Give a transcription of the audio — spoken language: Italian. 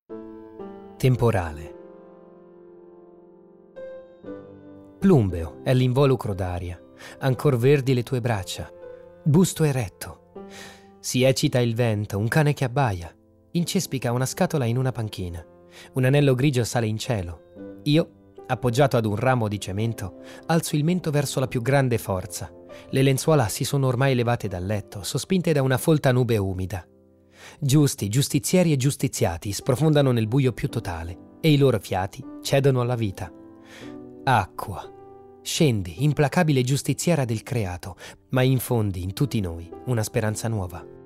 Temporale. Plumbeo è l'involucro d'aria, ancor verdi le tue braccia, busto eretto. Si eccita il vento, un cane che abbaia, incespica una scatola in una panchina, un anello grigio sale in cielo. Io, appoggiato ad un ramo di cemento, alzo il mento verso la più grande forza. Le lenzuola si sono ormai levate dal letto, sospinte da una folta nube umida. Giusti, giustizieri e giustiziati sprofondano nel buio più totale e i loro fiati cedono alla vita. Acqua, scendi, implacabile giustiziera del creato, ma infondi in tutti noi una speranza nuova.